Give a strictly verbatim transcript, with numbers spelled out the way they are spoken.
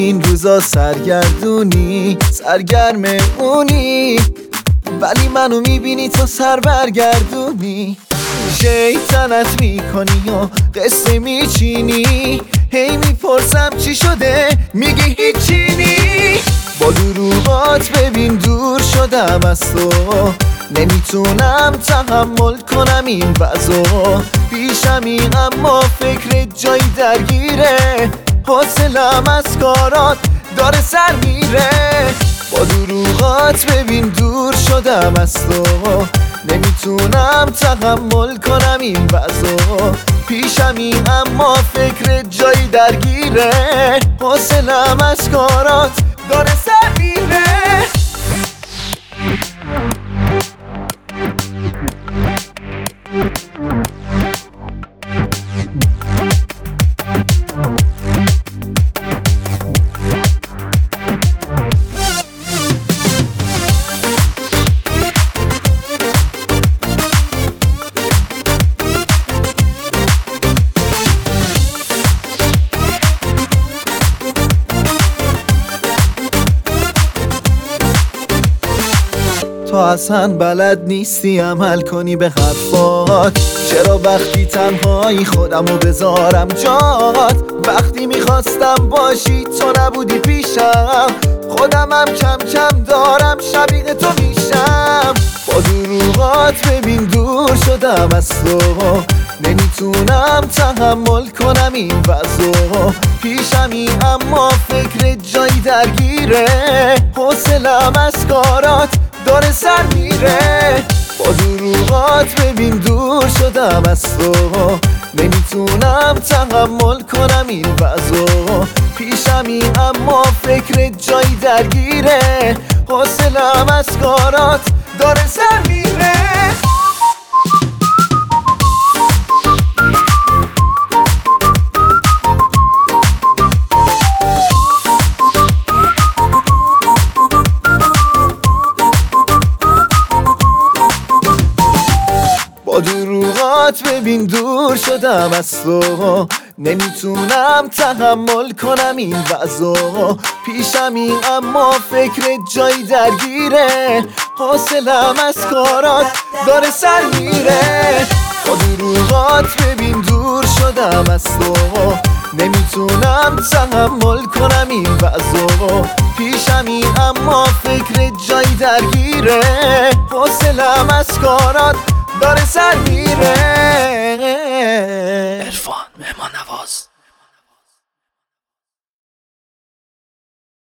این روزا سرگردونی، سرگرم اونی، ولی منو میبینی تو سر برگردونی. شیطنت میکنی و قصه میچینی، هی میپرسم چی شده میگی هیچی نی. با دروغات ببین دور شدم از تو، نمیتونم تحمل کنم این وضعو. پیشمی اما فکر جایی درگیره، حوصله‌ام از کارات داره سر میره. با دروغات ببین دور شدم از تو، نمیتونم تحمل کنم این وضعو. پیشمی اما فکر جایی درگیره، حوصله‌ام از کارات داره سر میره. تو اصلا بلد نیستی عمل کنی به حرفات. چرا وقتی تنهایی خودمو بذارم جات؟ وقتی میخواستم باشی تو نبودی پیشم، خودمم کم کم دارم شبیه تو میشم. با دروغات ببین دور شدم از تو، نمیتونم تحمل کنم این وضعو. پیشمی اما فکر جایی درگیره، حوصله‌ام از کارات داره سر میره. با دروغات ببین دور شدم از تو، نمیتونم تحمل کنم این وضعو. پیشمی اما فکر جایی درگیره، حوصله‌ام از کارات داره سر میره. با دروغات ببین دور شدم از تو، نمیتونم تحمل کنم این وضعو. پیشمی اما فکر جایی درگیره، حوصله‌ام از کارات داره سر میره. با دروغات ببین دور شدم از تو، نمیتونم تحمل کنم این وضعو. پیشمی اما فکر جایی درگیره، حوصله‌ام از کارات داره سر میره.